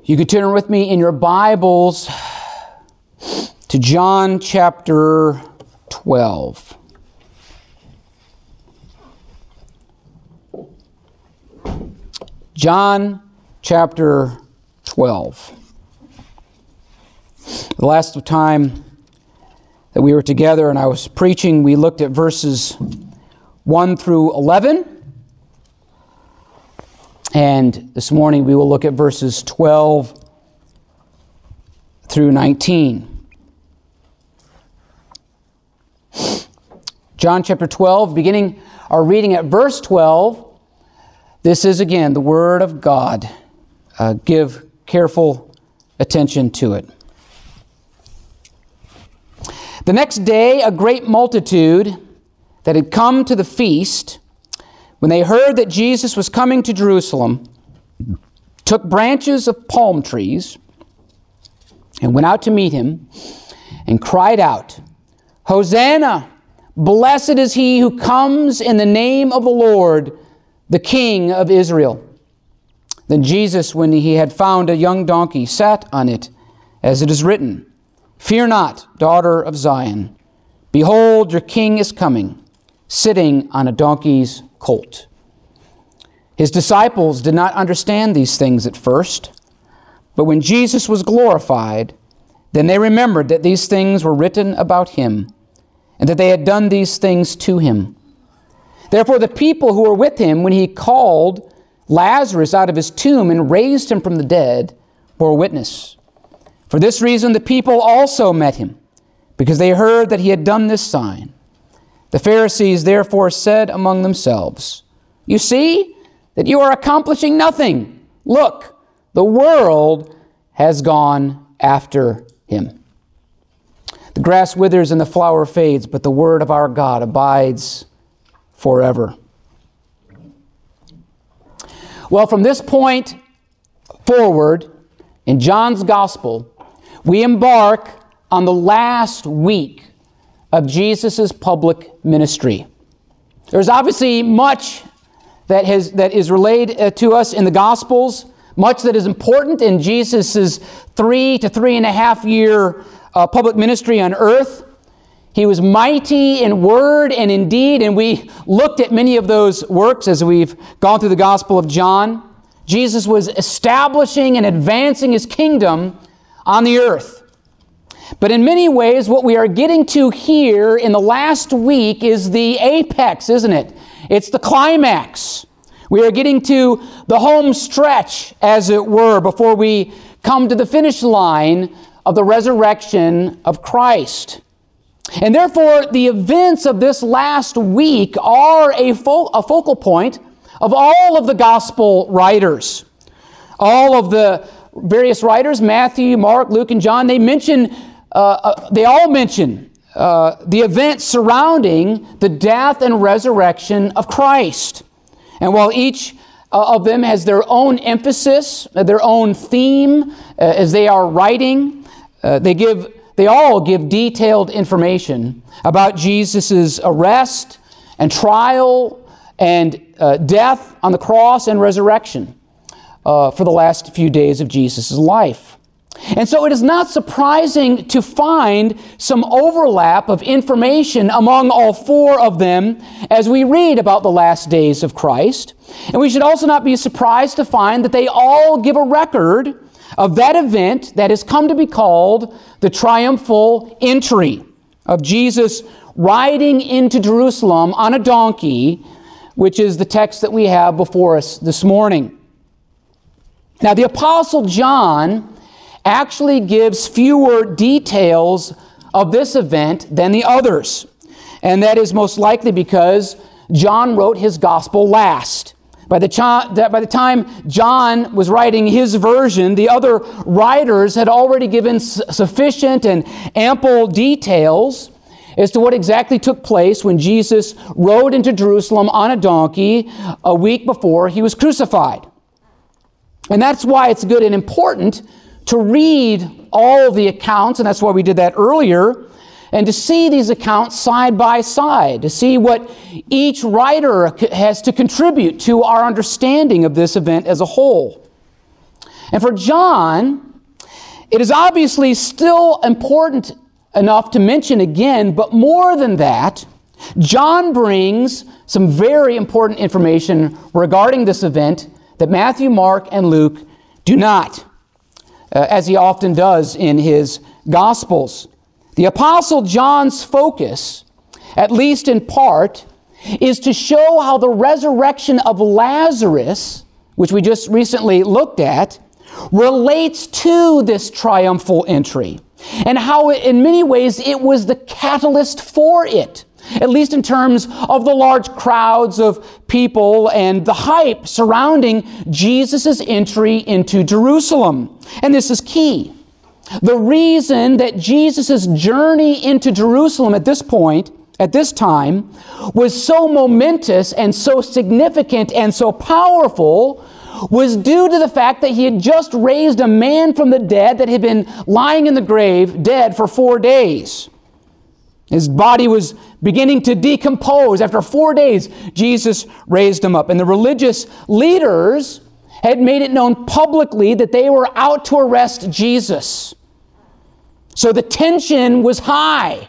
You could turn with me in your Bibles to John chapter 12. John chapter 12. The last time that we were together and I was preaching, we looked at verses 1 through 11. And this morning we will look at verses 12 through 19. John chapter 12, beginning our reading at verse 12. This is again the Word of God. Give careful attention to it. The next day, a great multitude that had come to the feast, when they heard that Jesus was coming to Jerusalem, took branches of palm trees and went out to meet him and cried out, "Hosanna! Blessed is he who comes in the name of the Lord, the King of Israel." Then Jesus, when he had found a young donkey, sat on it, as it is written, "Fear not, daughter of Zion. Behold, your king is coming, sitting on a donkey's colt." His disciples did not understand these things at first, but when Jesus was glorified, then they remembered that these things were written about him, and that they had done these things to him. Therefore the people who were with him when he called Lazarus out of his tomb and raised him from the dead bore witness. For this reason the people also met him, because they heard that he had done this sign. The Pharisees therefore said among themselves, "You see that you are accomplishing nothing. Look, the world has gone after him." The grass withers and the flower fades, but the word of our God abides forever. Well, from this point forward in John's Gospel, we embark on the last week of Jesus' public ministry. There's obviously much that is relayed to us in the Gospels, much that is important in Jesus' 3 to 3.5 year public ministry on earth. He was mighty in word and in deed, and we looked at many of those works as we've gone through the Gospel of John. Jesus was establishing and advancing his kingdom on the earth. But in many ways, what we are getting to here in the last week is the apex, isn't it? It's the climax. We are getting to the home stretch, as it were, before we come to the finish line of the resurrection of Christ. And therefore, the events of this last week are a focal point of all of the gospel writers. All of the various writers, Matthew, Mark, Luke, and John, they all mention the events surrounding the death and resurrection of Christ. And while each of them has their own emphasis, their own theme as they are writing, they all give detailed information about Jesus' arrest and trial and death on the cross and resurrection for the last few days of Jesus' life. And so it is not surprising to find some overlap of information among all four of them as we read about the last days of Christ. And we should also not be surprised to find that they all give a record of that event that has come to be called the triumphal entry of Jesus riding into Jerusalem on a donkey, which is the text that we have before us this morning. Now, the Apostle John actually gives fewer details of this event than the others. And that is most likely because John wrote his gospel last. By the time John was writing his version, the other writers had already given sufficient and ample details as to what exactly took place when Jesus rode into Jerusalem on a donkey a week before he was crucified. And that's why it's good and important to read all the accounts, and that's why we did that earlier, and to see these accounts side by side, to see what each writer has to contribute to our understanding of this event as a whole. And for John, it is obviously still important enough to mention again, but more than that, John brings some very important information regarding this event that Matthew, Mark, and Luke do not, as he often does in his Gospels. The Apostle John's focus, at least in part, is to show how the resurrection of Lazarus, which we just recently looked at, relates to this triumphal entry, and how in many ways it was the catalyst for it, at least in terms of the large crowds of people and the hype surrounding Jesus' entry into Jerusalem. And this is key. The reason that Jesus' journey into Jerusalem at this point, at this time, was so momentous and so significant and so powerful was due to the fact that he had just raised a man from the dead that had been lying in the grave, dead for 4 days. His body was beginning to decompose. After 4 days, Jesus raised him up. And the religious leaders had made it known publicly that they were out to arrest Jesus. So the tension was high.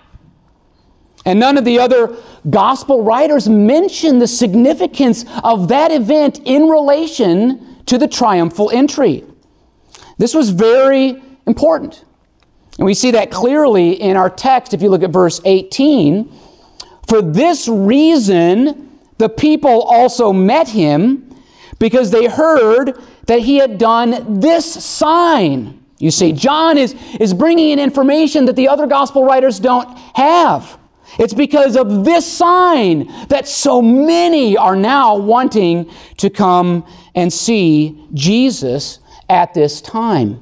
And none of the other gospel writers mention the significance of that event in relation to the triumphal entry. This was very important. And we see that clearly in our text if you look at verse 18. For this reason, the people also met him, because they heard that he had done this sign. You see, John is bringing in information that the other gospel writers don't have. It's because of this sign that so many are now wanting to come and see Jesus at this time.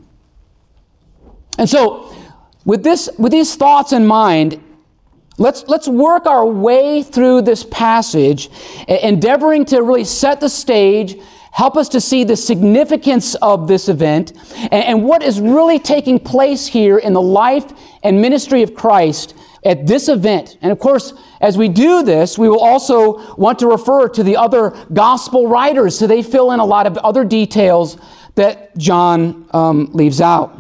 And so, with these thoughts in mind, let's work our way through this passage, endeavoring to really set the stage, help us to see the significance of this event, and what is really taking place here in the life and ministry of Christ at this event. And of course, as we do this, we will also want to refer to the other gospel writers, so they fill in a lot of other details that John leaves out.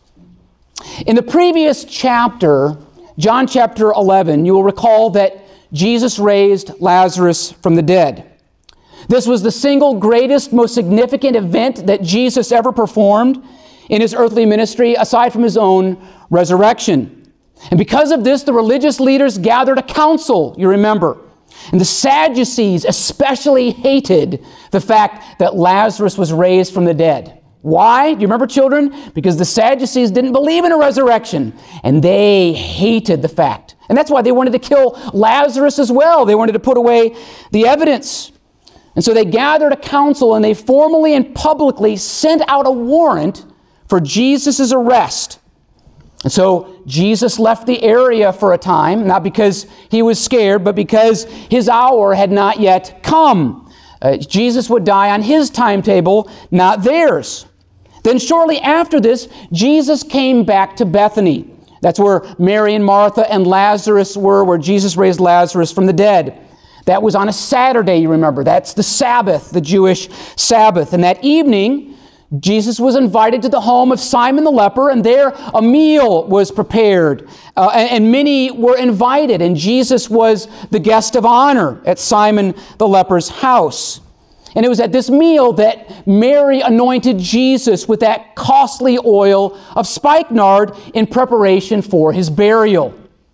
In the previous chapter, John chapter 11, you will recall that Jesus raised Lazarus from the dead. This was the single greatest, most significant event that Jesus ever performed in his earthly ministry, aside from his own resurrection. And because of this, the religious leaders gathered a council, you remember. And the Sadducees especially hated the fact that Lazarus was raised from the dead. Why? Do you remember, children? Because the Sadducees didn't believe in a resurrection, and they hated the fact. And that's why they wanted to kill Lazarus as well. They wanted to put away the evidence. And so they gathered a council, and they formally and publicly sent out a warrant for Jesus' arrest. And so Jesus left the area for a time, not because he was scared, but because his hour had not yet come. Jesus would die on his timetable, not theirs. Then shortly after this, Jesus came back to Bethany. That's where Mary and Martha and Lazarus were, where Jesus raised Lazarus from the dead. That was on a Saturday, you remember. That's the Sabbath, the Jewish Sabbath. And that evening, Jesus was invited to the home of Simon the leper, and there a meal was prepared. And many were invited, and Jesus was the guest of honor at Simon the leper's house. And it was at this meal that Mary anointed Jesus with that costly oil of spikenard in preparation for his burial.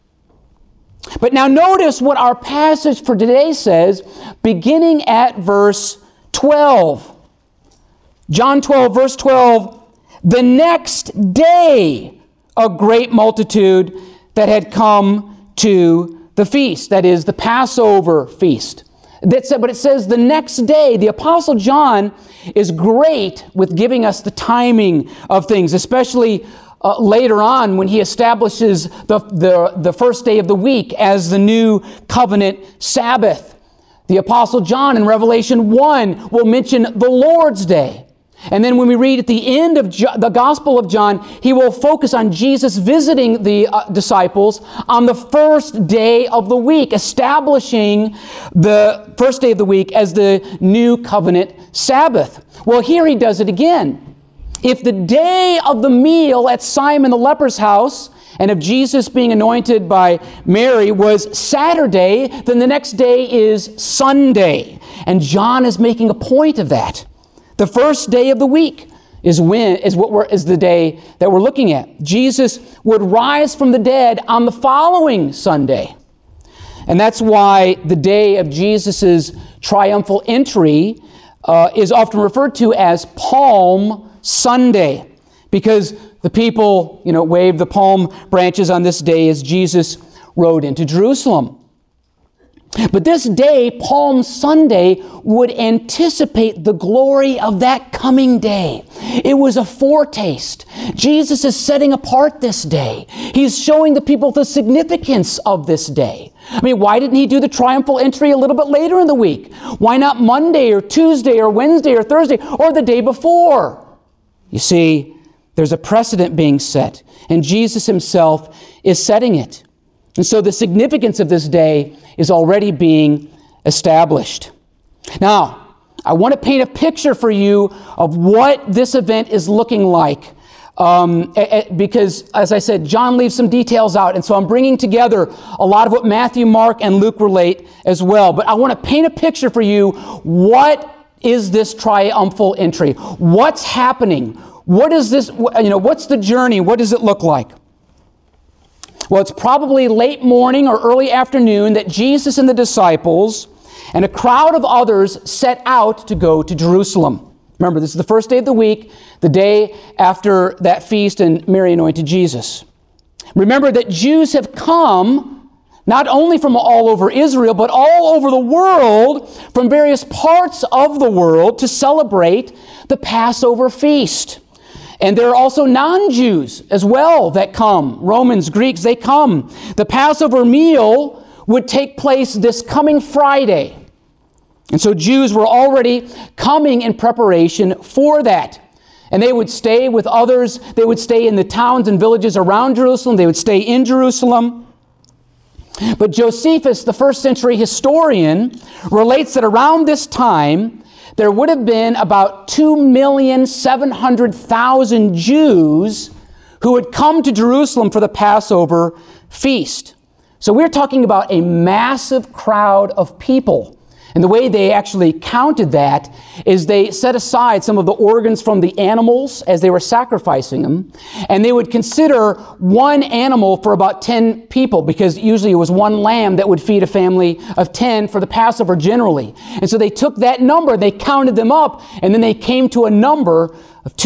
But now notice what our passage for today says, beginning at verse 12. John 12, verse 12, the next day a great multitude that had come to the feast, that is the Passover feast. But it says the next day. The Apostle John is great with giving us the timing of things, especially later on when he establishes the first day of the week as the new covenant Sabbath. The Apostle John in Revelation 1 will mention the Lord's Day. And then when we read at the end of the Gospel of John, he will focus on Jesus visiting the disciples on the first day of the week, establishing the first day of the week as the new covenant Sabbath. Well, here he does it again. If the day of the meal at Simon the leper's house and of Jesus being anointed by Mary was Saturday, then the next day is Sunday. And John is making a point of that. The first day of the week is the day that we're looking at. Jesus would rise from the dead on the following Sunday. And that's why the day of Jesus' triumphal entry is often referred to as Palm Sunday, because the people, waved the palm branches on this day as Jesus rode into Jerusalem. But this day, Palm Sunday, would anticipate the glory of that coming day. It was a foretaste. Jesus is setting apart this day. He's showing the people the significance of this day. I mean, why didn't he do the triumphal entry a little bit later in the week? Why not Monday or Tuesday or Wednesday or Thursday or the day before? You see, there's a precedent being set, and Jesus himself is setting it. And so the significance of this day is already being established. Now, I want to paint a picture for you of what this event is looking like. Because, as I said, John leaves some details out, and so I'm bringing together a lot of what Matthew, Mark, and Luke relate as well. But I want to paint a picture for you. What is this triumphal entry? What's happening? What is this? What's the journey? What does it look like? Well, it's probably late morning or early afternoon that Jesus and the disciples and a crowd of others set out to go to Jerusalem. Remember, this is the first day of the week, the day after that feast and Mary anointed Jesus. Remember that Jews have come not only from all over Israel, but all over the world, from various parts of the world, to celebrate the Passover feast. And there are also non-Jews as well that come. Romans, Greeks, they come. The Passover meal would take place this coming Friday. And so Jews were already coming in preparation for that. And they would stay with others. They would stay in the towns and villages around Jerusalem. They would stay in Jerusalem. But Josephus, the first century historian, relates that around this time, there would have been about 2,700,000 Jews who had come to Jerusalem for the Passover feast. So we're talking about a massive crowd of people. And the way they actually counted that is they set aside some of the organs from the animals as they were sacrificing them. And they would consider one animal for about 10 people, because usually it was one lamb that would feed a family of 10 for the Passover generally. And so they took that number, they counted them up, and then they came to a number of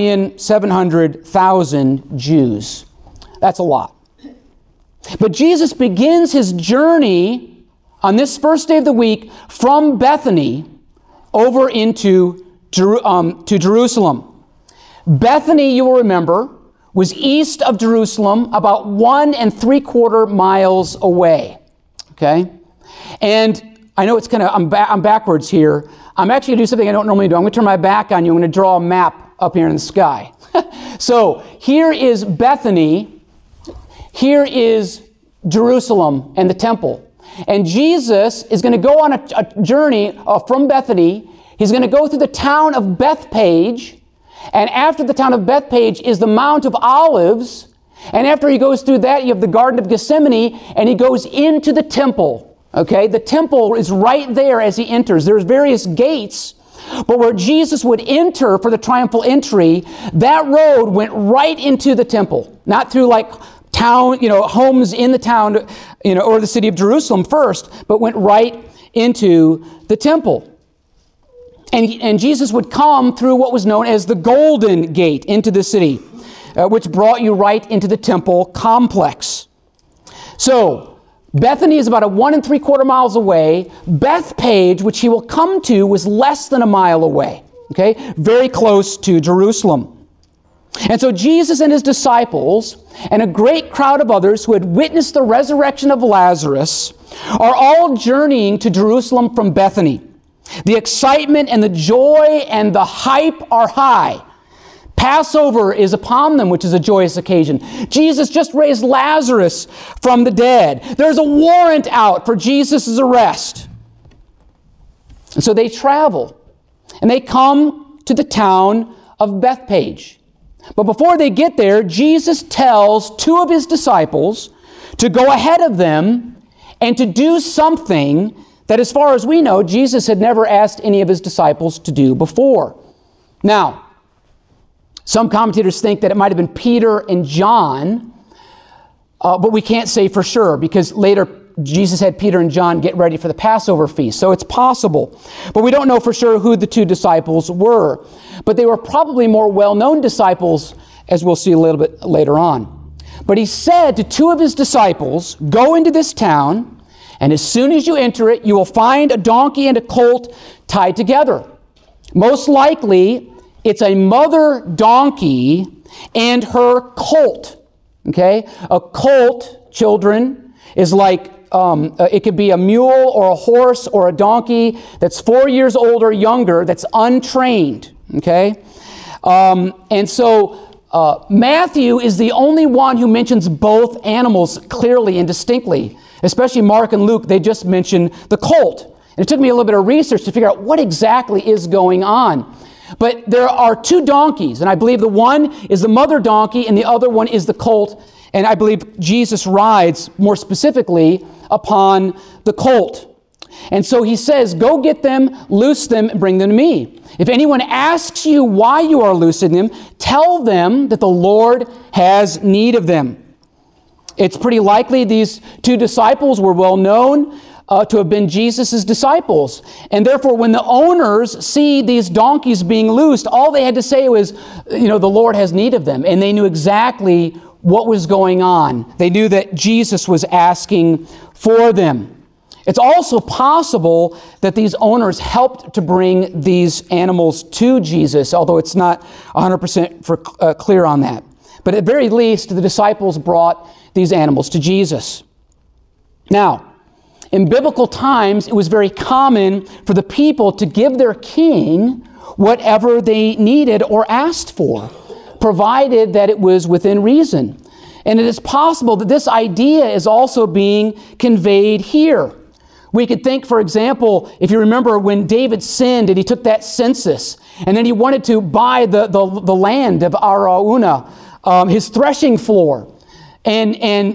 2,700,000 Jews. That's a lot. But Jesus begins his journey on this first day of the week from Bethany over into to Jerusalem. Bethany, you will remember, was east of Jerusalem, about 1 3/4 miles away. Okay? And I know it's kind of, I'm backwards here. I'm actually going to do something I don't normally do. I'm going to turn my back on you. I'm going to draw a map up here in the sky. So here is Bethany. Here is Jerusalem and the temple. And Jesus is going to go on a journey from Bethany. He's going to go through the town of Bethpage. And after the town of Bethpage is the Mount of Olives. And after he goes through that, you have the Garden of Gethsemane, and he goes into the temple. Okay? The temple is right there as he enters. There's various gates. But where Jesus would enter for the triumphal entry, that road went right into the temple. Not through town, homes in the town, or the city of Jerusalem first, but went right into the temple. And Jesus would come through what was known as the Golden Gate into the city, which brought you right into the temple complex. So, Bethany is about 1 3/4 miles away. Bethpage, which he will come to, was less than a mile away. Okay? Very close to Jerusalem. And so Jesus and his disciples and a great crowd of others who had witnessed the resurrection of Lazarus are all journeying to Jerusalem from Bethany. The excitement and the joy and the hype are high. Passover is upon them, which is a joyous occasion. Jesus just raised Lazarus from the dead. There's a warrant out for Jesus' arrest. And so they travel, and they come to the town of Bethpage. But before they get there, Jesus tells two of his disciples to go ahead of them and to do something that, as far as we know, Jesus had never asked any of his disciples to do before. Now, some commentators think that it might have been Peter and John, but we can't say for sure because later Jesus had Peter and John get ready for the Passover feast. So it's possible. But we don't know for sure who the two disciples were. But they were probably more well-known disciples, as we'll see a little bit later on. But he said to two of his disciples, "Go into this town, and as soon as you enter it, you will find a donkey and a colt tied together. Most likely, it's a mother donkey and her colt." Okay? A colt, children, is like, it could be a mule or a horse or a donkey that's 4 years old or younger that's untrained. Okay? And so Matthew is the only one who mentions both animals clearly and distinctly. Especially Mark and Luke, they just mention the colt. And it took me a little bit of research to figure out what exactly is going on. But there are two donkeys, and I believe the one is the mother donkey and the other one is the colt. And I believe Jesus rides more specifically upon the colt. And so he says, "Go get them, loose them, and bring them to me. If anyone asks you why you are loosing them, tell them that the Lord has need of them." It's pretty likely these two disciples were well known to have been Jesus' disciples. And therefore, when the owners see these donkeys being loosed, all they had to say was, the Lord has need of them. And they knew exactly what was going on. They knew that Jesus was asking for them. It's also possible that these owners helped to bring these animals to Jesus, although it's not 100% clear on that. But at the very least, the disciples brought these animals to Jesus. Now, in biblical times, it was very common for the people to give their king whatever they needed or asked for, provided that it was within reason. And it is possible that this idea is also being conveyed here. We could think, for example, if you remember when David sinned and he took that census, and then he wanted to buy the land of Araunah, his threshing floor. And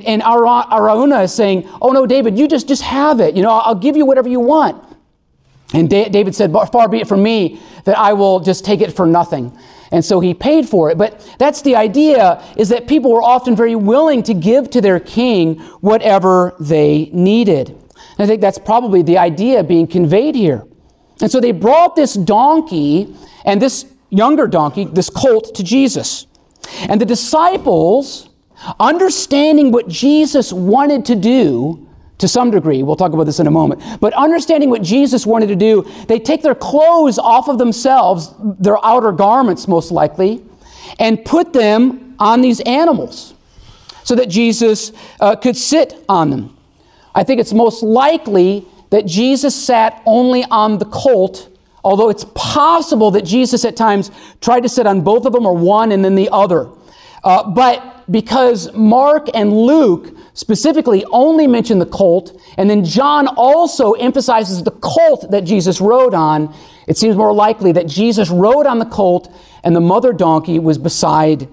Araunah is saying, "Oh no, David, you just have it. I'll give you whatever you want." And David said, "Far be it from me that I will just take it for nothing." And so he paid for it. But that's the idea, is that people were often very willing to give to their king whatever they needed. And I think that's probably the idea being conveyed here. And so they brought this donkey and this younger donkey, this colt, to Jesus. And the disciples, understanding what Jesus wanted to do, to some degree, we'll talk about this in a moment, but understanding what Jesus wanted to do, they take their clothes off of themselves, their outer garments most likely, and put them on these animals so that Jesus could sit on them. I think it's most likely that Jesus sat only on the colt, although it's possible that Jesus at times tried to sit on both of them or one and then the other. But because Mark and Luke specifically only mention the colt, and then John also emphasizes the colt that Jesus rode on, it seems more likely that Jesus rode on the colt and the mother donkey was beside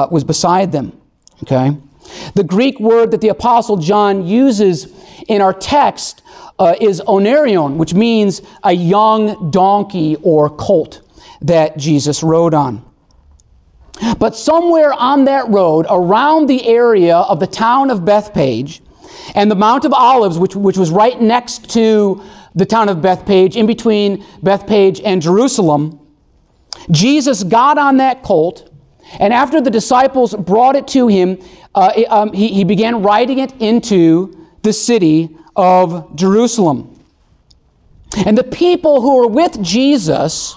them. Okay? The Greek word that the Apostle John uses in our text is onerion, which means a young donkey or colt that Jesus rode on. But somewhere on that road, around the area of the town of Bethpage and the Mount of Olives, which was right next to the town of Bethpage, in between Bethpage and Jerusalem, Jesus got on that colt, and after the disciples brought it to him, he began riding it into the city of Jerusalem. And the people who were with Jesus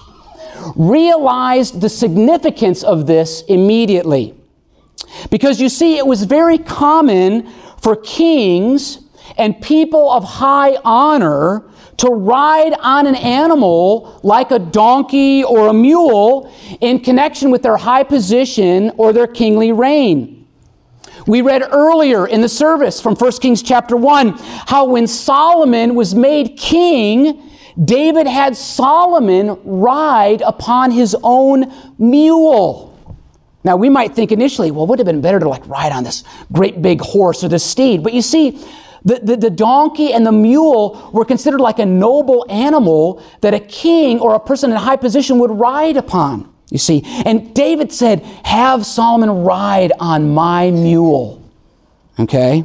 realized the significance of this immediately. Because you see, it was very common for kings and people of high honor to ride on an animal like a donkey or a mule in connection with their high position or their kingly reign. We read earlier in the service from 1 Kings chapter 1 how when Solomon was made king, David had Solomon ride upon his own mule. Now, we might think initially, well, it would have been better to ride on this great big horse or this steed. But you see, the donkey and the mule were considered like a noble animal that a king or a person in a high position would ride upon, you see. And David said, have Solomon ride on my mule. Okay?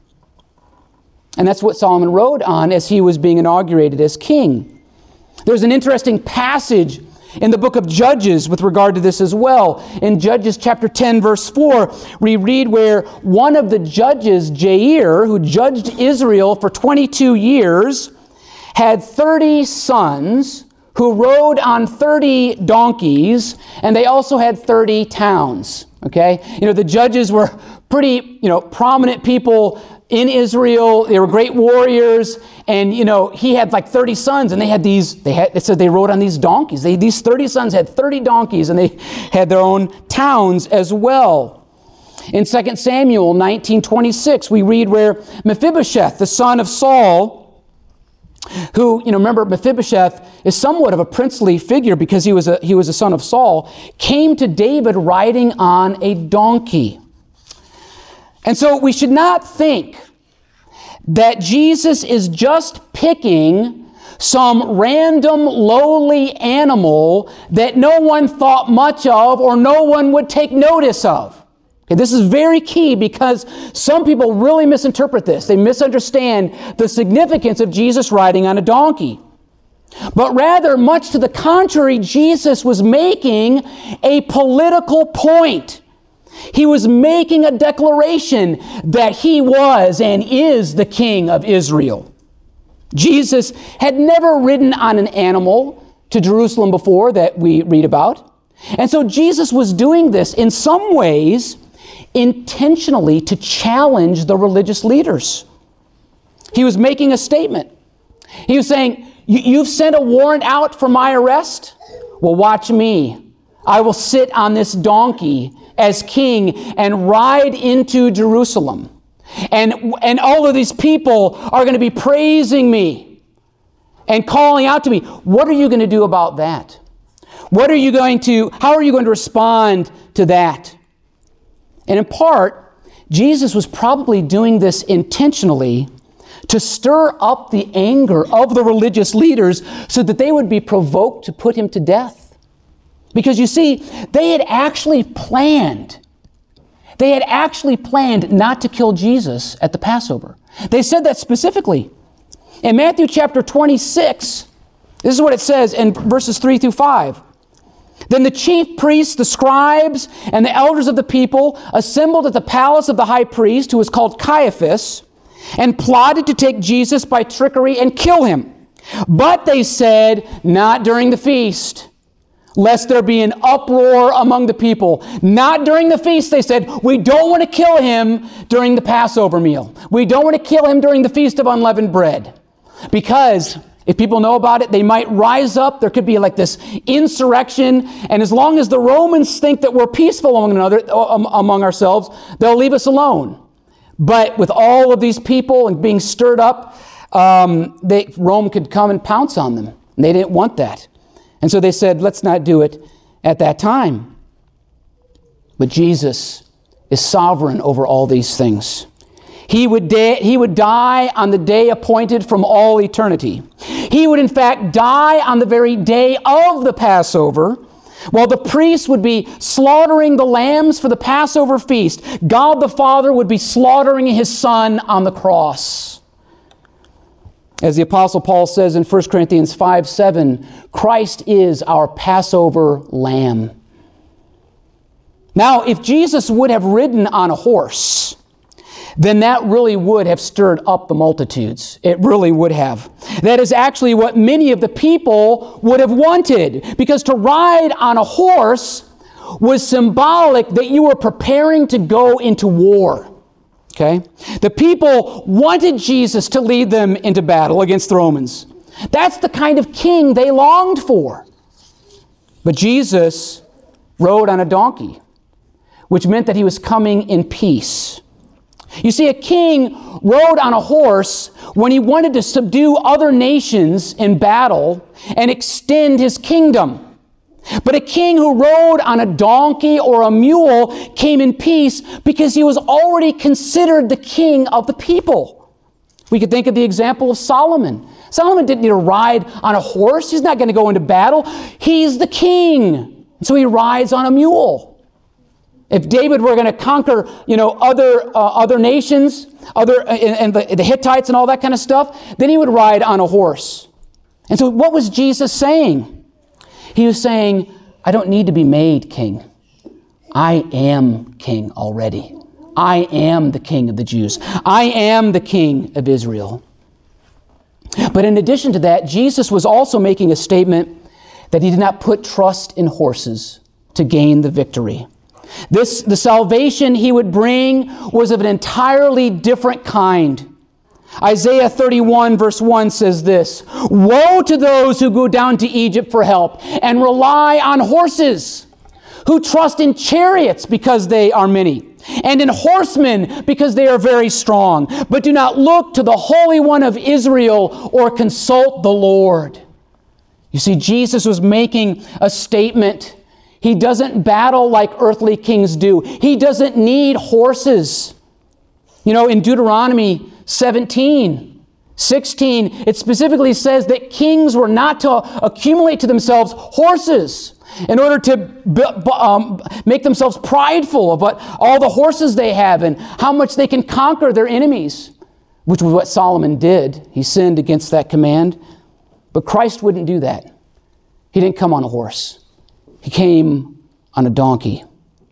And that's what Solomon rode on as he was being inaugurated as king. There's an interesting passage in the book of Judges with regard to this as well. In Judges chapter 10, verse 4, we read where one of the judges, Jair, who judged Israel for 22 years, had 30 sons who rode on 30 donkeys, and they also had 30 towns. Okay? The judges were pretty, prominent people in Israel. They were great warriors, and he had 30 sons, and it said they rode on these donkeys. These 30 sons had 30 donkeys, and they had their own towns as well. In 2 Samuel 19:26, we read where Mephibosheth, the son of Saul, who, remember, Mephibosheth is somewhat of a princely figure because he was a son of Saul, came to David riding on a donkey. And so we should not think that Jesus is just picking some random lowly animal that no one thought much of or no one would take notice of. Okay, this is very key because some people really misinterpret this. They misunderstand the significance of Jesus riding on a donkey. But rather, much to the contrary, Jesus was making a political point. He was making a declaration that he was and is the King of Israel. Jesus had never ridden on an animal to Jerusalem before that we read about. And so Jesus was doing this in some ways intentionally to challenge the religious leaders. He was making a statement. He was saying, you've sent a warrant out for my arrest? Well, watch me. I will sit on this donkey as king and ride into Jerusalem. And all of these people are going to be praising me and calling out to me. What are you going to do about that? How are you going to respond to that? And in part, Jesus was probably doing this intentionally to stir up the anger of the religious leaders so that they would be provoked to put him to death. Because you see, they had actually planned not to kill Jesus at the Passover. They said that specifically. In Matthew chapter 26, this is what it says in verses 3 through 5. Then the chief priests, the scribes, and the elders of the people assembled at the palace of the high priest, who was called Caiaphas, and plotted to take Jesus by trickery and kill him. But they said, not during the feast, lest there be an uproar among the people. Not during the feast, they said. We don't want to kill him during the Passover meal. We don't want to kill him during the Feast of Unleavened Bread. Because if people know about it, they might rise up. There could be this insurrection. And as long as the Romans think that we're peaceful among ourselves, they'll leave us alone. But with all of these people and being stirred up, Rome could come and pounce on them. And they didn't want that. And so they said, let's not do it at that time. But Jesus is sovereign over all these things. He would die on the day appointed from all eternity. He would in fact die on the very day of the Passover, while the priests would be slaughtering the lambs for the Passover feast. God the Father would be slaughtering his Son on the cross. As the Apostle Paul says in 1 Corinthians 5:7, Christ is our Passover lamb. Now, if Jesus would have ridden on a horse, then that really would have stirred up the multitudes. It really would have. That is actually what many of the people would have wanted, because to ride on a horse was symbolic that you were preparing to go into war. Okay? The people wanted Jesus to lead them into battle against the Romans. That's the kind of king they longed for. But Jesus rode on a donkey, which meant that he was coming in peace. You see, a king rode on a horse when he wanted to subdue other nations in battle and extend his kingdom. But a king who rode on a donkey or a mule came in peace because he was already considered the king of the people. We could think of the example of Solomon. Solomon didn't need to ride on a horse. He's not going to go into battle. He's the king. So he rides on a mule. If David were going to conquer, other nations, and the Hittites and all that kind of stuff, then he would ride on a horse. And so what was Jesus saying? He was saying, I don't need to be made king. I am king already. I am the king of the Jews. I am the king of Israel. But in addition to that, Jesus was also making a statement that he did not put trust in horses to gain the victory. The salvation he would bring was of an entirely different kind. Isaiah 31 verse 1 says this, "Woe to those who go down to Egypt for help and rely on horses, who trust in chariots because they are many, and in horsemen because they are very strong, but do not look to the Holy One of Israel or consult the Lord." You see, Jesus was making a statement. He doesn't battle like earthly kings do. He doesn't need horses. In Deuteronomy 17:16, it specifically says that kings were not to accumulate to themselves horses in order to make themselves prideful of all the horses they have and how much they can conquer their enemies, which was what Solomon did. He sinned against that command. But Christ wouldn't do that. He didn't come on a horse. He came on a donkey.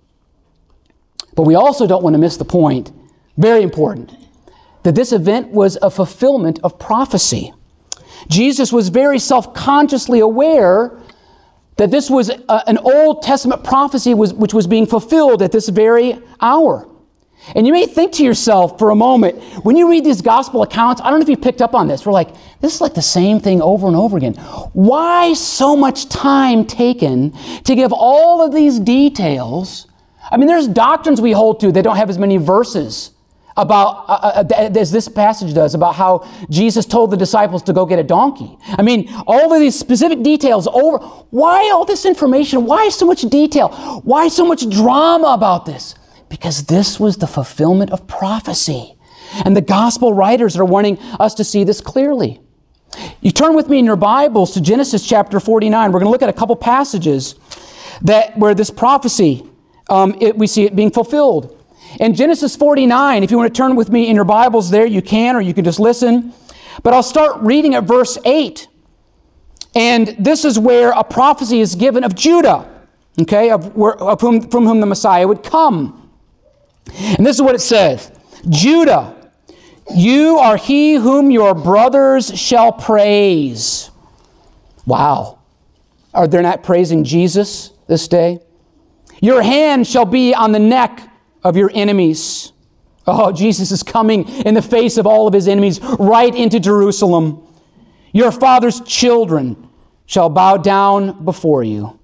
But we also don't want to miss the point, very important, that this event was a fulfillment of prophecy. Jesus was very self-consciously aware that this was an Old Testament prophecy which was being fulfilled at this very hour. And you may think to yourself for a moment, when you read these gospel accounts, I don't know if you picked up on this, we're like, this is like the same thing over and over again. Why so much time taken to give all of these details? I mean, there's doctrines we hold to that don't have as many verses about, as this passage does, about how Jesus told the disciples to go get a donkey. I mean, all of these specific details over. Why all this information? Why so much detail? Why so much drama about this? Because this was the fulfillment of prophecy. And the gospel writers are wanting us to see this clearly. You turn with me in your Bibles to Genesis chapter 49. We're going to look at a couple passages where this prophecy, we see it being fulfilled. In Genesis 49, if you want to turn with me in your Bibles there, you can, or you can just listen. But I'll start reading at verse 8. And this is where a prophecy is given of Judah, okay, from whom the Messiah would come. And this is what it says. Judah, you are he whom your brothers shall praise. Wow. Are they not praising Jesus this day? Your hand shall be on the neck of your enemies. Oh, Jesus is coming in the face of all of his enemies right into Jerusalem. Your father's children shall bow down before you.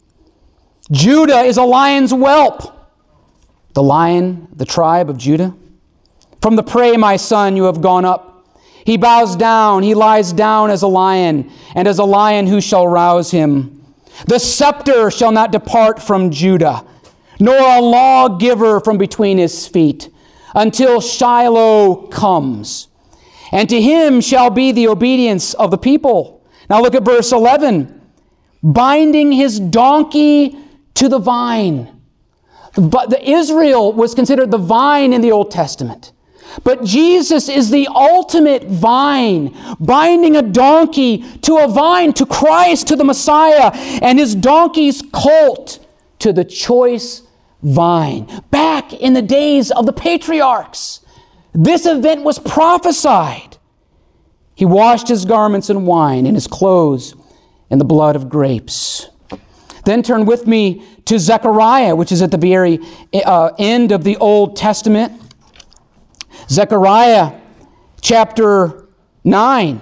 Judah is a lion's whelp. The lion, the tribe of Judah. From the prey, my son, you have gone up. He bows down, he lies down as a lion, and as a lion who shall rouse him. The scepter shall not depart from Judah, nor a lawgiver from between his feet, until Shiloh comes. And to him shall be the obedience of the people. Now look at verse 11. Binding his donkey to the vine. But Israel was considered the vine in the Old Testament. But Jesus is the ultimate vine, binding a donkey to a vine, to Christ, to the Messiah, and his donkey's colt to the choice vine. Back in the days of the patriarchs, this event was prophesied. He washed his garments in wine and his clothes in the blood of grapes. Then turn with me to Zechariah, which is at the very end of the Old Testament. Zechariah chapter 9.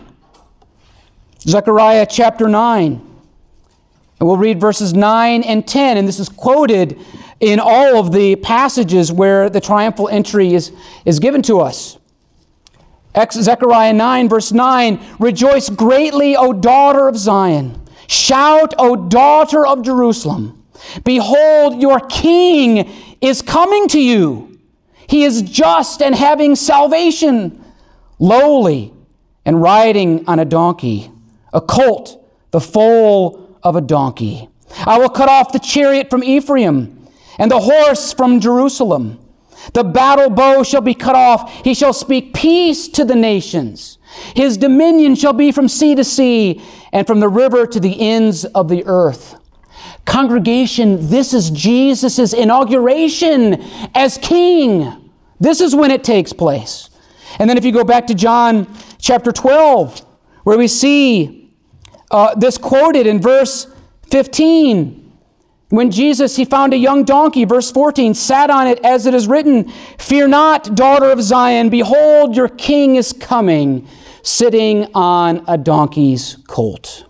Zechariah chapter 9. And we'll read verses 9 and 10. And this is quoted in all of the passages where the triumphal entry is given to us. Zechariah 9, verse 9, rejoice greatly, O daughter of Zion. Shout, O daughter of Jerusalem. Behold, your king is coming to you. He is just and having salvation, lowly and riding on a donkey, a colt, the foal of a donkey. I will cut off the chariot from Ephraim and the horse from Jerusalem. The battle bow shall be cut off. He shall speak peace to the nations. His dominion shall be from sea to sea and from the river to the ends of the earth. Congregation, this is Jesus' inauguration as king. This is when it takes place. And then if you go back to John chapter 12, where we see this quoted in verse 15, when Jesus, he found a young donkey, verse 14, sat on it as it is written, fear not, daughter of Zion, behold, your king is coming, sitting on a donkey's colt.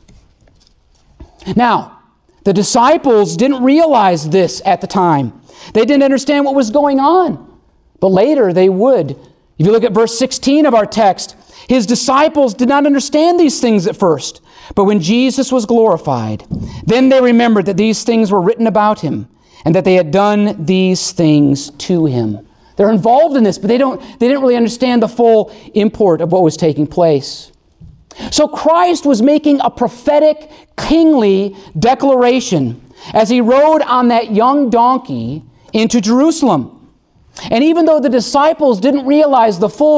Now, the disciples didn't realize this at the time. They didn't understand what was going on, but later they would. If you look at verse 16 of our text, his disciples did not understand these things at first. But when Jesus was glorified, then they remembered that these things were written about him and that they had done these things to him. They're involved in this, but they didn't really understand the full import of what was taking place. So Christ was making a prophetic, kingly declaration as he rode on that young donkey into Jerusalem. And even though the disciples didn't realize the full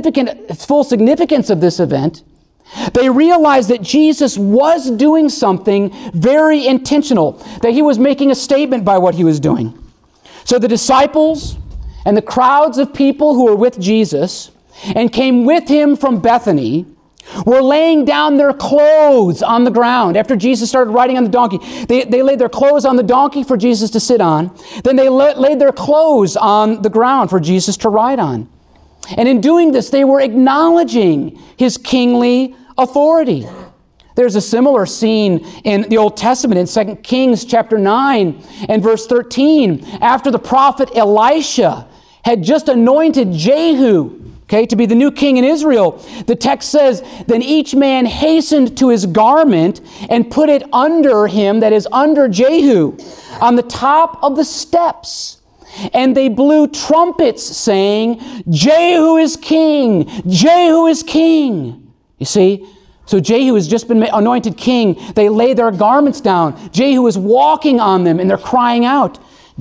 significance of this event, they realized that Jesus was doing something very intentional, that he was making a statement by what he was doing. So the disciples and the crowds of people who were with Jesus and came with him from Bethany were laying down their clothes on the ground. After Jesus started riding on the donkey, they laid their clothes on the donkey for Jesus to sit on. Then they laid their clothes on the ground for Jesus to ride on. And in doing this, they were acknowledging his kingly authority. There's a similar scene in the Old Testament in 2 Kings chapter 9 and verse 13. After the prophet Elisha had just anointed Jehu, to be the new king in Israel, the text says, then each man hastened to his garment and put it under him, that is, under Jehu, on the top of the steps. And they blew trumpets, saying, Jehu is king! Jehu is king! You see? So Jehu has just been anointed king. They lay their garments down. Jehu is walking on them, and they're crying out,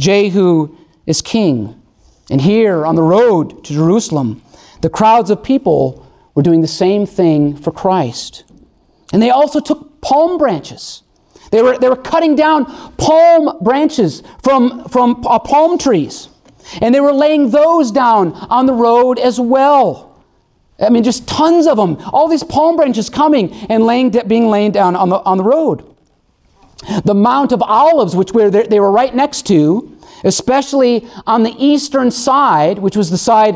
Jehu is king. And here on the road to Jerusalem, the crowds of people were doing the same thing for Christ. And they also took palm branches. They were cutting down palm branches from palm trees. And they were laying those down on the road as well. I mean, just tons of them. All these palm branches coming and being laid down on the road. The Mount of Olives, which they were right next to, especially on the eastern side, which was the side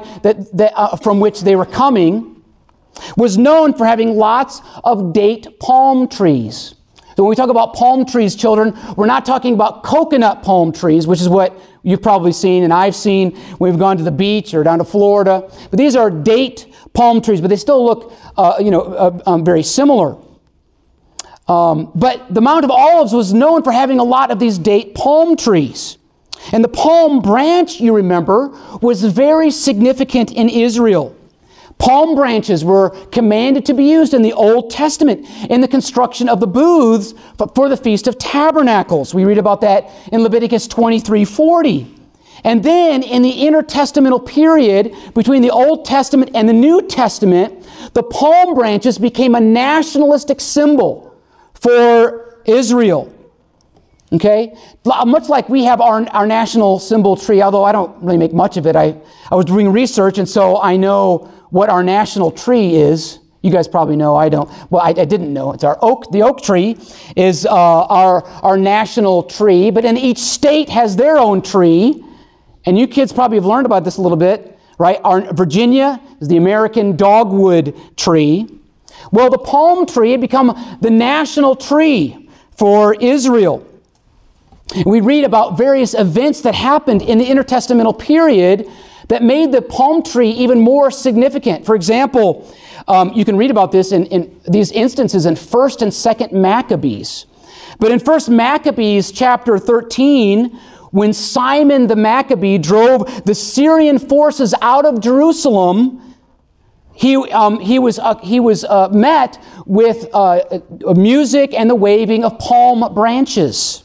from which they were coming, was known for having lots of date palm trees. So when we talk about palm trees, children, we're not talking about coconut palm trees, which is what you've probably seen and I've seen when we've gone to the beach or down to Florida. But these are date palm trees, but they still look, very similar. But the Mount of Olives was known for having a lot of these date palm trees. And the palm branch, you remember, was very significant in Israel. Palm branches were commanded to be used in the Old Testament in the construction of the booths for the Feast of Tabernacles. We read about that in Leviticus 23:40. And then in the intertestamental period between the Old Testament and the New Testament, the palm branches became a nationalistic symbol for Israel. Okay? Much like we have our national symbol tree, although I don't really make much of it. I was doing research, and so I know what our national tree is. You guys probably know. I don't. Well, I didn't know. It's our oak. The oak tree is our national tree, but then each state has their own tree. And you kids probably have learned about this a little bit, right? Virginia is the American dogwood tree. Well, the palm tree had become the national tree for Israel. We read about various events that happened in the intertestamental period that made the palm tree even more significant. For example, you can read about this in these instances in 1st and 2nd Maccabees. But in 1st Maccabees chapter 13, when Simon the Maccabee drove the Syrian forces out of Jerusalem, he was met with music and the waving of palm branches.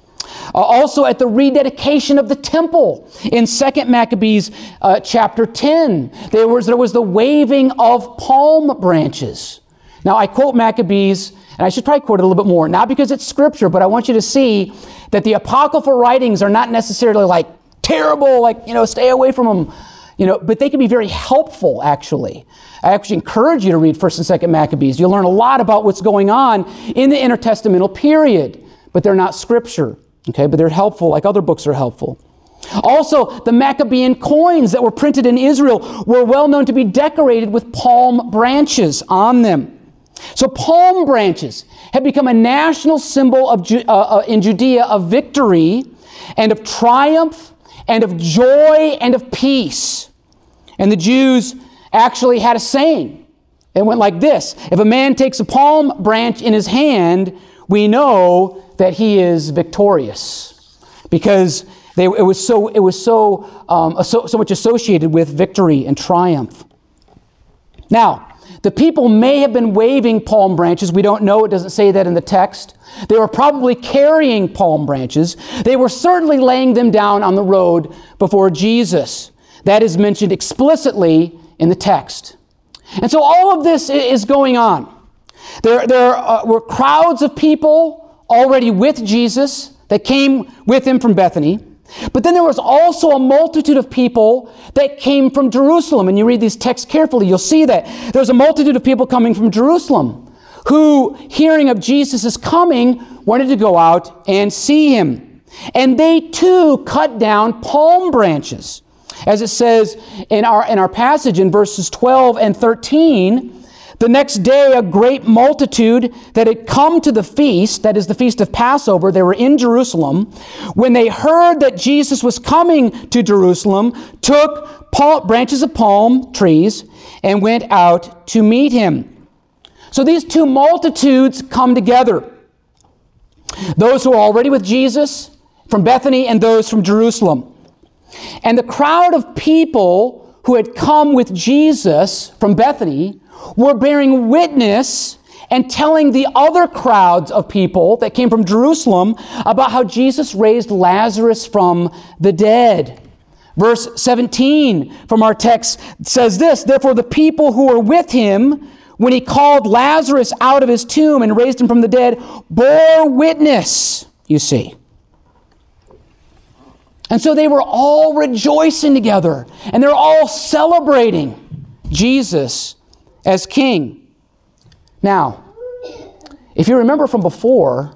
Also at the rededication of the temple in 2nd Maccabees chapter 10, there was the waving of palm branches. Now I quote Maccabees, and I should probably quote it a little bit more, not because it's scripture, but I want you to see that the apocryphal writings are not necessarily like terrible, like, stay away from them, but they can be very helpful, actually. I actually encourage you to read 1st and 2nd Maccabees. You'll learn a lot about what's going on in the intertestamental period, but they're not scripture, okay? But they're helpful, like other books are helpful. Also, the Maccabean coins that were printed in Israel were well known to be decorated with palm branches on them. So palm branches had become a national symbol in Judea of victory and of triumph and of joy and of peace. And the Jews actually had a saying. It went like this: if a man takes a palm branch in his hand, we know that he is victorious, because it was so much associated with victory and triumph. Now, the people may have been waving palm branches. We don't know. It doesn't say that in the text. They were probably carrying palm branches. They were certainly laying them down on the road before Jesus. That is mentioned explicitly in the text. And so all of this is going on. There were crowds of people already with Jesus that came with him from Bethany. But then there was also a multitude of people that came from Jerusalem. And you read these texts carefully, you'll see that there's a multitude of people coming from Jerusalem who, hearing of Jesus' coming, wanted to go out and see him. And they too cut down palm branches. As it says in our passage in verses 12 and 13, the next day a great multitude that had come to the feast, that is the feast of Passover, they were in Jerusalem, when they heard that Jesus was coming to Jerusalem, took branches of palm trees and went out to meet him. So these two multitudes come together. Those who are already with Jesus from Bethany and those from Jerusalem. And the crowd of people who had come with Jesus from Bethany were bearing witness and telling the other crowds of people that came from Jerusalem about how Jesus raised Lazarus from the dead. Verse 17 from our text says this: therefore the people who were with him when he called Lazarus out of his tomb and raised him from the dead bore witness, you see. And so they were all rejoicing together, and they're all celebrating Jesus as king. Now, if you remember from before,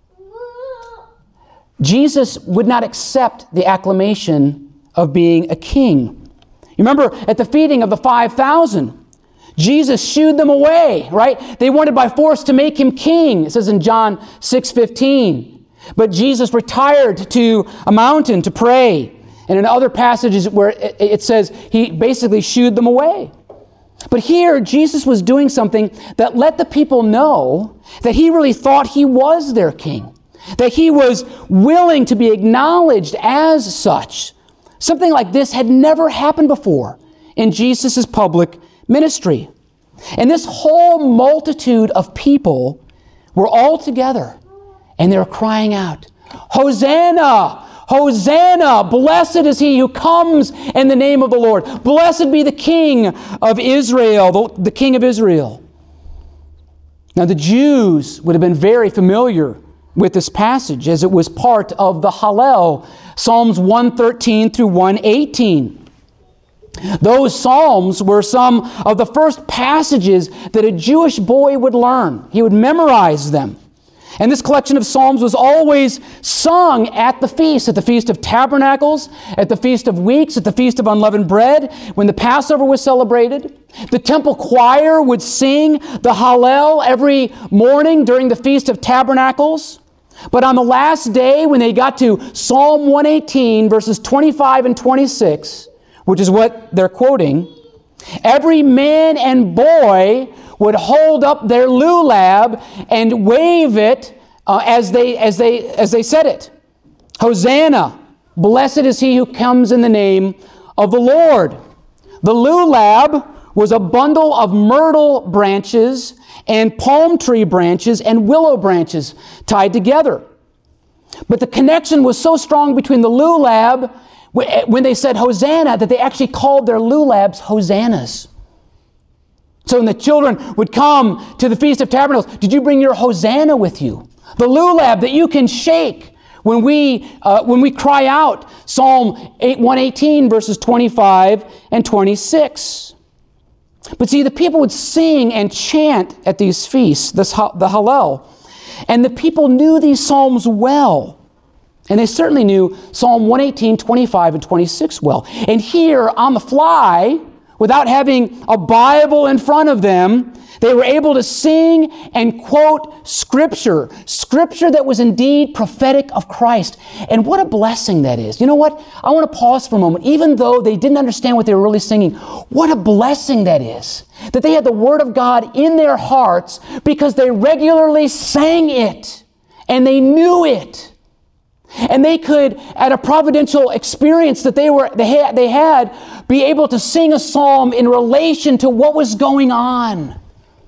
Jesus would not accept the acclamation of being a king. You remember at the feeding of the 5,000, Jesus shooed them away, right? They wanted by force to make him king. It says in John 6:15. But Jesus retired to a mountain to pray. And in other passages where it says he basically shooed them away. But here, Jesus was doing something that let the people know that he really thought he was their king. That he was willing to be acknowledged as such. Something like this had never happened before in Jesus' public ministry. And this whole multitude of people were all together, and they were crying out, "Hosanna! Hosanna! Blessed is he who comes in the name of the Lord. Blessed be the King of Israel, the King of Israel." Now the Jews would have been very familiar with this passage, as it was part of the Hallel, Psalms 113 through 118. Those psalms were some of the first passages that a Jewish boy would learn. He would memorize them. And this collection of psalms was always sung at the Feast of Tabernacles, at the Feast of Weeks, at the Feast of Unleavened Bread, when the Passover was celebrated. The temple choir would sing the Hallel every morning during the Feast of Tabernacles. But on the last day, when they got to Psalm 118, verses 25 and 26, which is what they're quoting, every man and boy would hold up their lulab and wave it as they said it. Hosanna, blessed is he who comes in the name of the Lord. The lulab was a bundle of myrtle branches and palm tree branches and willow branches tied together. But the connection was so strong between the lulab, when they said Hosanna, that they actually called their lulabs Hosannas. So when the children would come to the Feast of Tabernacles, did you bring your Hosanna with you? The lulab that you can shake when we cry out, Psalm 118, verses 25 and 26. But see, the people would sing and chant at these feasts, the Hallel. And the people knew these psalms well. And they certainly knew Psalm 118, 25, and 26 well. And here, on the fly, without having a Bible in front of them, they were able to sing and quote Scripture. Scripture that was indeed prophetic of Christ. And what a blessing that is. You know what? I want to pause for a moment. Even though they didn't understand what they were really singing, what a blessing that is. That they had the Word of God in their hearts because they regularly sang it. And they knew it. And they could, at a providential experience that they had, be able to sing a psalm in relation to what was going on.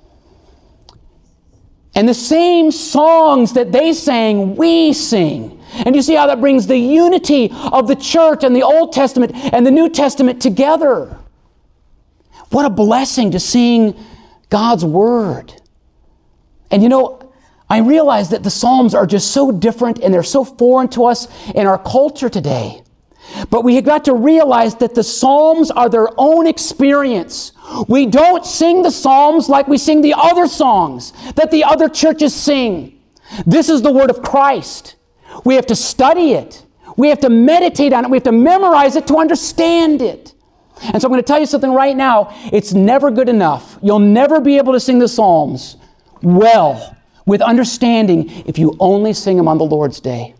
And the same songs that they sang, we sing. And you see how that brings the unity of the church and the Old Testament and the New Testament together. What a blessing to sing God's Word. And you know, I realize that the Psalms are just so different and they're so foreign to us in our culture today. But we have got to realize that the Psalms are their own experience. We don't sing the Psalms like we sing the other songs that the other churches sing. This is the Word of Christ. We have to study it. We have to meditate on it. We have to memorize it to understand it. And so I'm going to tell you something right now. It's never good enough. You'll never be able to sing the Psalms well, with understanding, if you only sing them on the Lord's Day.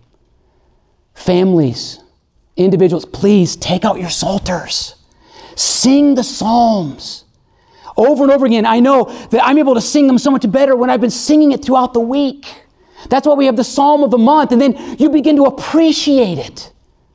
Families, individuals, please take out your psalters. Sing the Psalms. Over and over again, I know that I'm able to sing them so much better when I've been singing it throughout the week. That's why we have the Psalm of the month, and then you begin to appreciate it.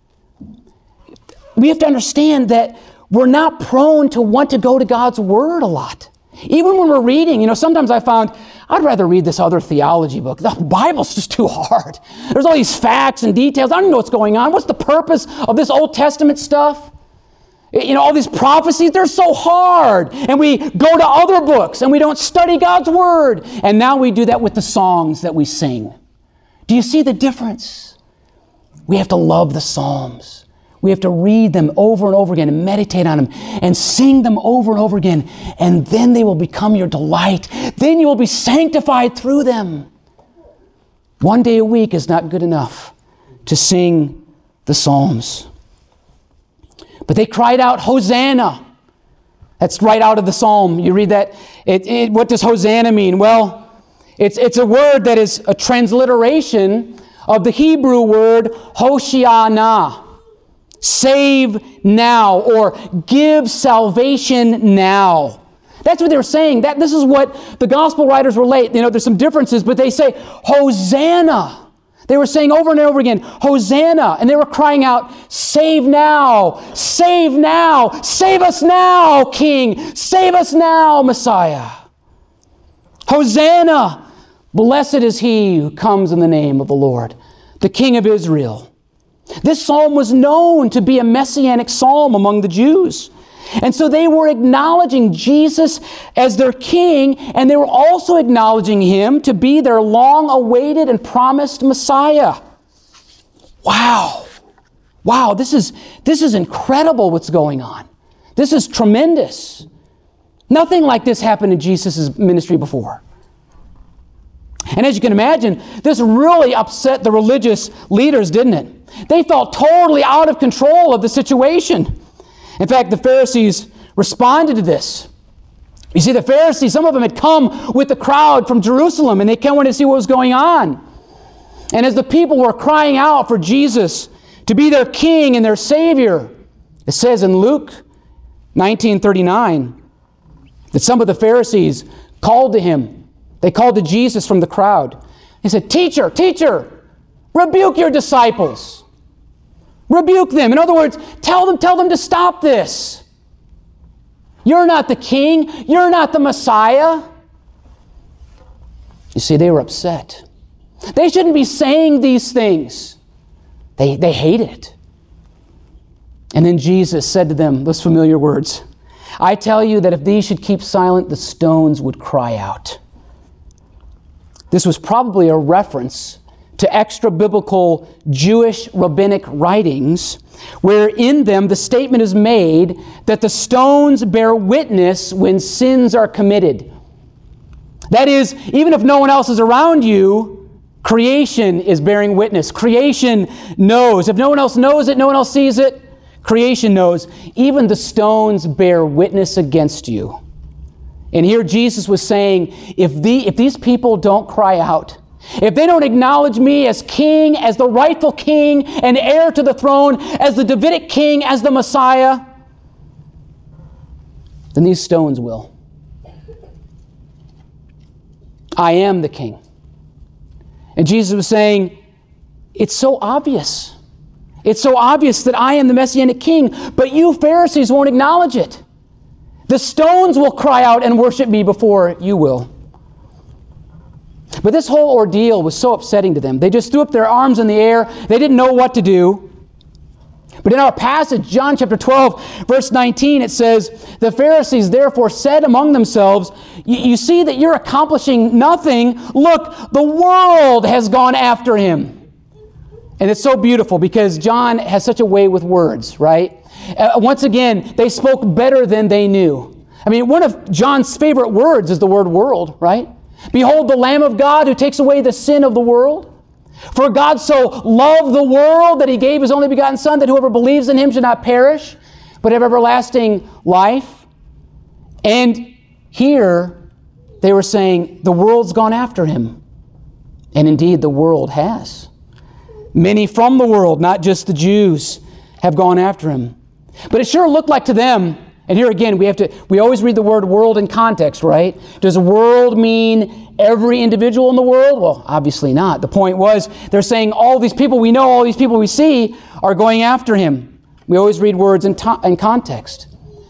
We have to understand that we're not prone to want to go to God's Word a lot. Even when we're reading, sometimes I found I'd rather read this other theology book. The Bible's just too hard. There's all these facts and details. I don't know what's going on. What's the purpose of this Old Testament stuff? All these prophecies, they're so hard. And we go to other books and we don't study God's Word. And now we do that with the songs that we sing. Do you see the difference? We have to love the Psalms. We have to read them over and over again and meditate on them and sing them over and over again. And then they will become your delight. Then you will be sanctified through them. One day a week is not good enough to sing the Psalms. But they cried out, Hosanna. That's right out of the Psalm. You read that. What does Hosanna mean? Well, it's a word that is a transliteration of the Hebrew word Hoshiana. Save now, or give salvation now. That's what they were saying. This is what the gospel writers relate. There's some differences, but they say, Hosanna. They were saying over and over again, Hosanna. And they were crying out, save now, save now, save us now, King. Save us now, Messiah. Hosanna. Blessed is he who comes in the name of the Lord, the King of Israel. This psalm was known to be a messianic psalm among the Jews. And so they were acknowledging Jesus as their king, and they were also acknowledging him to be their long-awaited and promised Messiah. Wow. Wow, this is incredible what's going on. This is tremendous. Nothing like this happened in Jesus' ministry before. And as you can imagine, this really upset the religious leaders, didn't it? They felt totally out of control of the situation. In fact, the Pharisees responded to this. You see, the Pharisees, some of them had come with the crowd from Jerusalem, and they wanted to see what was going on. And as the people were crying out for Jesus to be their king and their Savior, It says in Luke 19:39 that some of the Pharisees called to him. They called to Jesus from the crowd. He said, Teacher, rebuke your disciples. Rebuke them. In other words, tell them to stop this. You're not the king. You're not the Messiah. You see, they were upset. They shouldn't be saying these things. They hated it. And then Jesus said to them those familiar words, I tell you that if these should keep silent, the stones would cry out. This was probably a reference to extra-biblical Jewish rabbinic writings, where in them the statement is made that the stones bear witness when sins are committed. That is, even if no one else is around you, creation is bearing witness. Creation knows. If no one else knows it, no one else sees it, creation knows. Even the stones bear witness against you. And here Jesus was saying, if these people don't cry out, if they don't acknowledge me as king, as the rightful king and heir to the throne, as the Davidic king, as the Messiah, then these stones will. I am the king. And Jesus was saying, it's so obvious. It's so obvious that I am the Messianic king, but you Pharisees won't acknowledge it. The stones will cry out and worship me before you will. But this whole ordeal was so upsetting to them. They just threw up their arms in the air. They didn't know what to do. But in our passage, John chapter 12, verse 19, it says, the Pharisees therefore said among themselves, you see that you're accomplishing nothing. Look, the world has gone after him. And it's so beautiful because John has such a way with words, right? Once again, they spoke better than they knew. I mean, one of John's favorite words is the word world, right? Behold the Lamb of God who takes away the sin of the world. For God so loved the world that he gave his only begotten Son, that whoever believes in him should not perish, but have everlasting life. And here they were saying, the world's gone after him. And indeed, the world has. Many from the world, not just the Jews, have gone after him. But it sure looked like to them, and here again, we always read the word world in context, right? Does world mean every individual in the world? Well, obviously not. The point was, they're saying all these people we know, all these people we see are going after him. We always read words in context.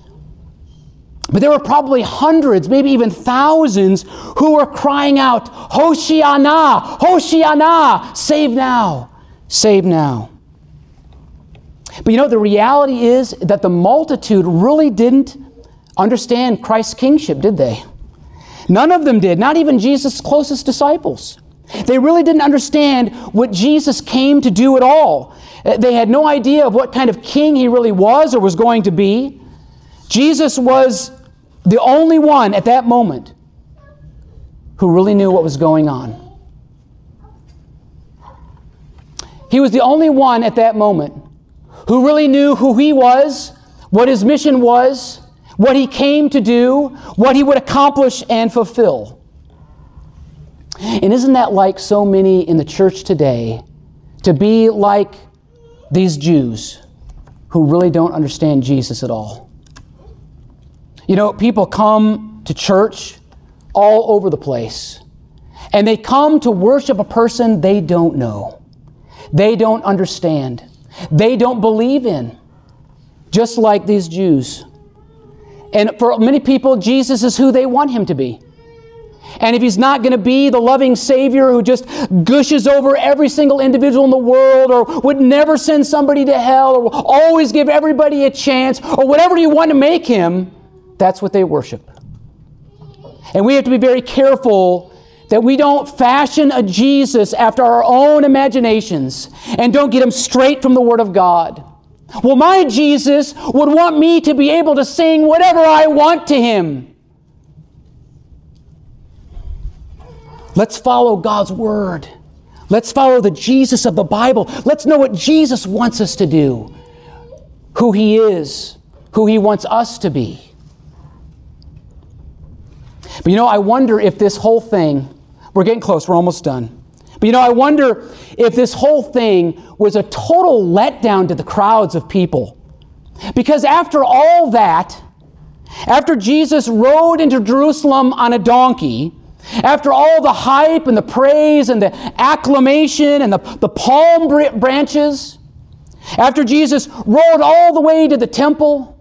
But there were probably hundreds, maybe even thousands, who were crying out, Hoshiana, Hoshiana, save now, save now. But you know, the reality is that the multitude really didn't understand Christ's kingship, did they? None of them did, not even Jesus' closest disciples. They really didn't understand what Jesus came to do at all. They had no idea of what kind of king he really was or was going to be. Jesus was the only one at that moment who really knew what was going on. He was the only one at that moment who really knew who he was, what his mission was, what he came to do, what he would accomplish and fulfill. And isn't that like so many in the church today, to be like these Jews who really don't understand Jesus at all? You know, people come to church all over the place, and they come to worship a person they don't know, they don't understand, they don't believe in, just like these Jews. And for many people, Jesus is who they want him to be. And if he's not going to be the loving Savior who just gushes over every single individual in the world, or would never send somebody to hell, or will always give everybody a chance, or whatever you want to make him, that's what they worship. And we have to be very careful that we don't fashion a Jesus after our own imaginations and don't get him straight from the Word of God. Well, my Jesus would want me to be able to sing whatever I want to him. Let's follow God's Word. Let's follow the Jesus of the Bible. Let's know what Jesus wants us to do, who he is, who he wants us to be. But you know, I wonder if this whole thing, we're getting close, we're almost done. But you know, I wonder if this whole thing was a total letdown to the crowds of people. Because after all that, after Jesus rode into Jerusalem on a donkey, after all the hype and the praise and the acclamation and the palm branches, after Jesus rode all the way to the temple,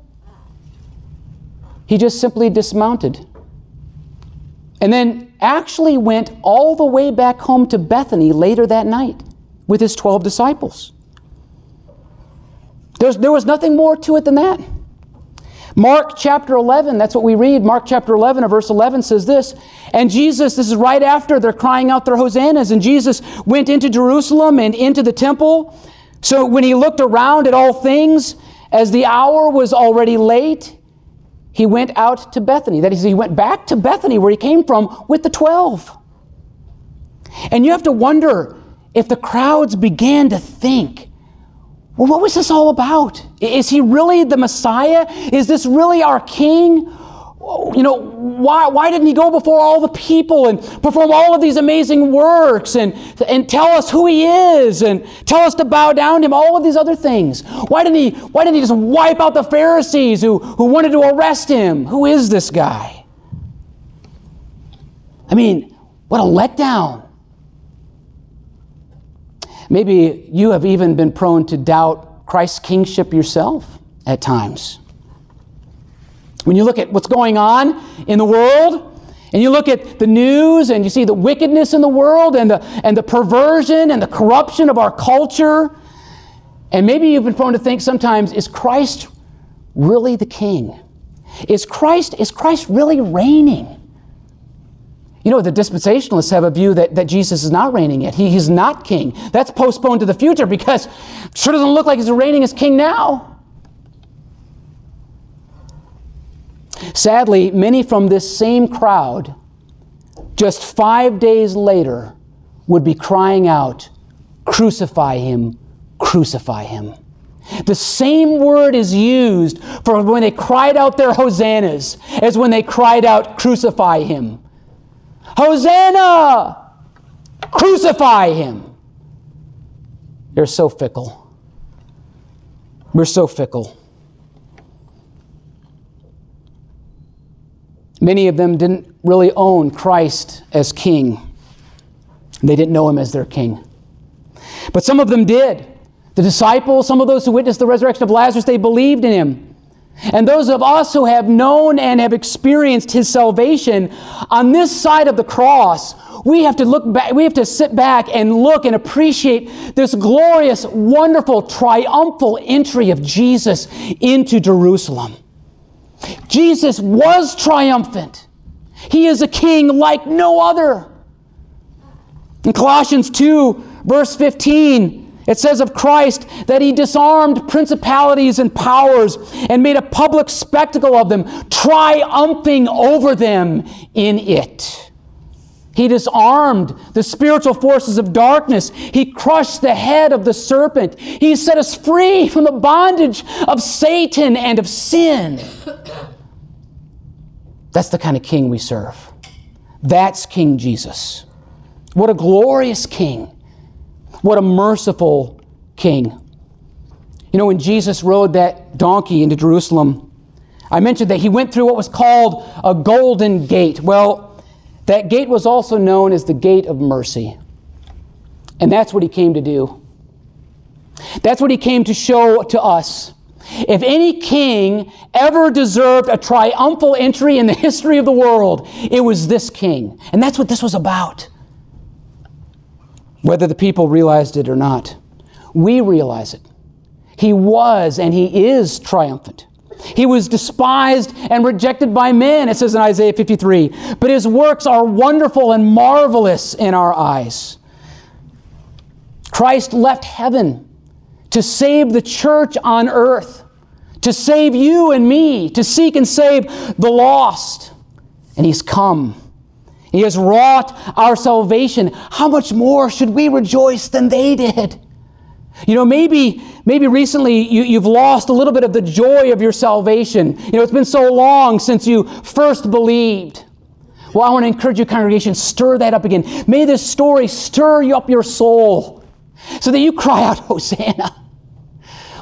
he just simply dismounted. And then actually went all the way back home to Bethany later that night with his 12 disciples. There was nothing more to it than that. Mark chapter 11, that's what we read. Mark chapter 11 verse 11 says this, and Jesus, this is right after they're crying out their hosannas, and Jesus went into Jerusalem and into the temple. So when he looked around at all things, as the hour was already late, he went out to Bethany. That is, he went back to Bethany where he came from with the 12. And you have to wonder if the crowds began to think, well, what was this all about? Is he really the Messiah? Is this really our king? You know, why didn't he go before all the people and perform all of these amazing works and tell us who he is and tell us to bow down to him, all of these other things? Why didn't he just wipe out the Pharisees who wanted to arrest him? Who is this guy? I mean, what a letdown. Maybe you have even been prone to doubt Christ's kingship yourself at times. When you look at what's going on in the world, and you look at the news, and you see the wickedness in the world, and the perversion and the corruption of our culture, and maybe you've been prone to think sometimes, is Christ really the king? Is Christ really reigning? You know, the dispensationalists have a view that Jesus is not reigning yet. He's not king. That's postponed to the future because it sure doesn't look like he's reigning as king now. Sadly, many from this same crowd, just 5 days later, would be crying out, "Crucify him, crucify him." The same word is used for when they cried out their hosannas as when they cried out, "Crucify him." Hosanna! Crucify him. They're so fickle. We're so fickle. Many of them didn't really own Christ as king. They didn't know him as their king. But some of them did. The disciples, some of those who witnessed the resurrection of Lazarus, they believed in him. And those of us who have known and have experienced his salvation on this side of the cross, we have to look back, we have to sit back and look and appreciate this glorious, wonderful, triumphal entry of Jesus into Jerusalem. Jesus was triumphant. He is a king like no other. In Colossians 2, verse 15, it says of Christ that he disarmed principalities and powers and made a public spectacle of them, triumphing over them in it. He disarmed the spiritual forces of darkness. He crushed the head of the serpent. He set us free from the bondage of Satan and of sin. That's the kind of king we serve. That's King Jesus. What a glorious king. What a merciful king. You know, when Jesus rode that donkey into Jerusalem, I mentioned that he went through what was called a golden gate. Well, that gate was also known as the gate of mercy. And that's what he came to do. That's what he came to show to us. If any king ever deserved a triumphal entry in the history of the world, it was this king. And that's what this was about. Whether the people realized it or not, we realize it. He was and he is triumphant. He was despised and rejected by men, it says in Isaiah 53. But his works are wonderful and marvelous in our eyes. Christ left heaven to save the church on earth, to save you and me, to seek and save the lost. And he's come. He has wrought our salvation. How much more should we rejoice than they did? You know, maybe recently you've lost a little bit of the joy of your salvation. You know, it's been so long since you first believed. Well, I want to encourage you, congregation, stir that up again. May this story stir you up your soul so that you cry out, Hosanna.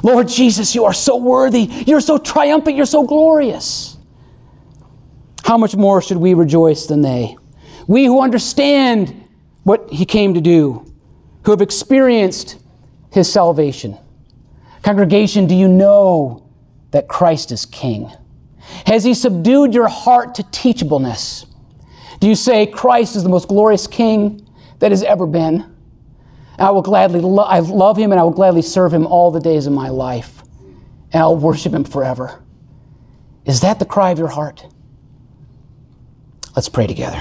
Lord Jesus, you are so worthy. You're so triumphant. You're so glorious. How much more should we rejoice than they? We who understand what he came to do, who have experienced his salvation. Congregation, do you know that Christ is King? Has he subdued your heart to teachableness? Do you say Christ is the most glorious King that has ever been? I will gladly, I love him and I will gladly serve him all the days of my life. And I'll worship him forever. Is that the cry of your heart? Let's pray together.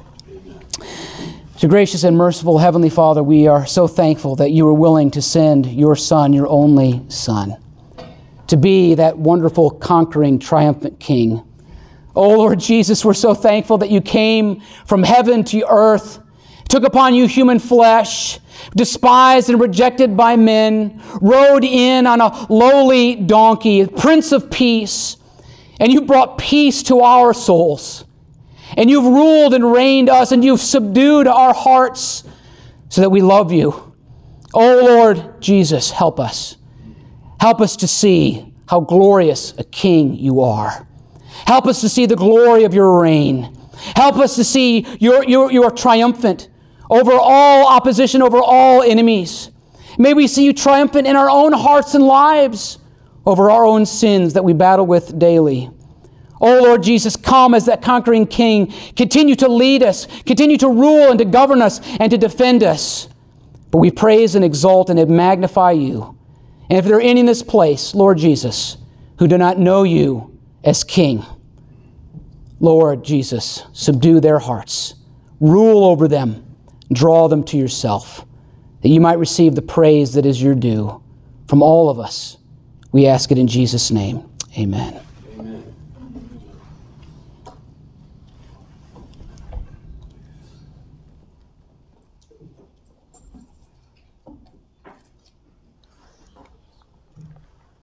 So gracious and merciful Heavenly Father, we are so thankful that you were willing to send your Son, your only Son, to be that wonderful, conquering, triumphant King. Oh, Lord Jesus, we're so thankful that you came from heaven to earth, took upon you human flesh, despised and rejected by men, rode in on a lowly donkey, Prince of Peace, and you brought peace to our souls. And you've ruled and reigned us, and you've subdued our hearts so that we love you. Oh, Lord Jesus, help us. Help us to see how glorious a King you are. Help us to see the glory of your reign. Help us to see you're triumphant over all opposition, over all enemies. May we see you triumphant in our own hearts and lives over our own sins that we battle with daily. Oh, Lord Jesus, come as that conquering King. Continue to lead us, continue to rule and to govern us and to defend us. But we praise and exalt and magnify you. And if there are any in this place, Lord Jesus, who do not know you as King, Lord Jesus, subdue their hearts. Rule over them. Draw them to yourself, that you might receive the praise that is your due from all of us. We ask it in Jesus' name. Amen.